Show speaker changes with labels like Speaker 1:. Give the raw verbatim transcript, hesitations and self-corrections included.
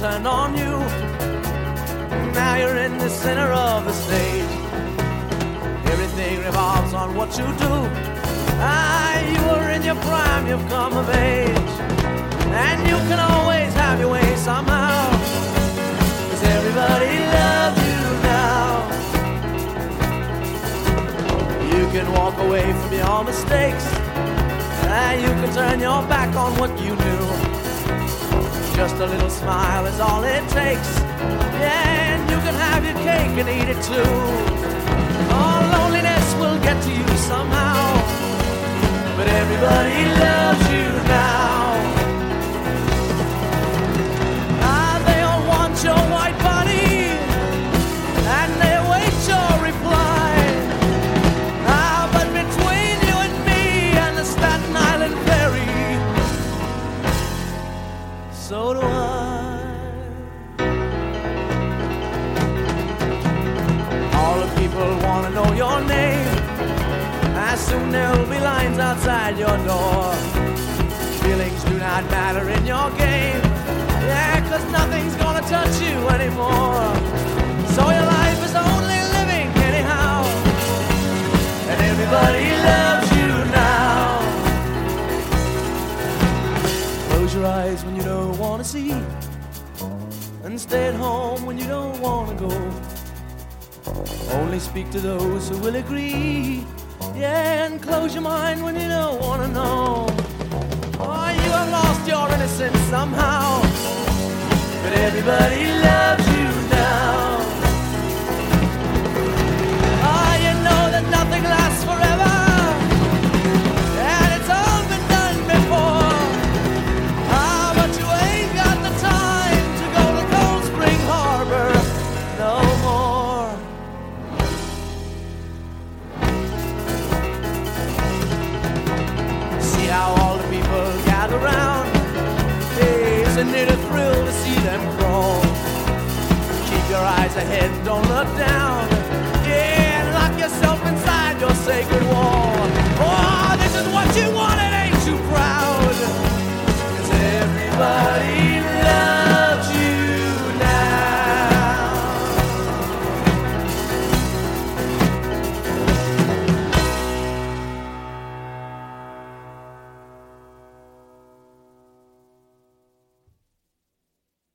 Speaker 1: turned on you. Now you're in the center of the stage. Everything revolves on what you do. Ah, you are in your prime, you've come of age. And you can always have your way somehow, 'cause everybody loves you now. You can walk away from your mistakes. Ah, you can turn your back on what you knew. Just a little smile is all it takes. Yeah, and you can have your cake and eat it too. Oh, loneliness will get to you somehow, but everybody loves you now. Ah, they all want your white body, and they await your reply. Ah, but between you and me and the Staten Island ferry, so do I. All the people want to know your name. As soon there'll be lines outside your door. Feelings do not matter in your game. Yeah, 'cause nothing's gonna touch you anymore. So your life is only living anyhow, and everybody loves you now. Close your eyes when you don't want to see, and stay at home when you don't want to go. Only speak to those who will agree. Yeah, and close your mind when you don't want to know. Oh, you have lost your innocence somehow, but everybody loves you now. Oh, you know that nothing lasts forever, and it's all been done before. Ah, but you ain't got the time to go to Cold Spring Harbor no more. See how all the people gather round. Hey, isn't it a thrill to see them crawl? Keep your eyes ahead, don't look down.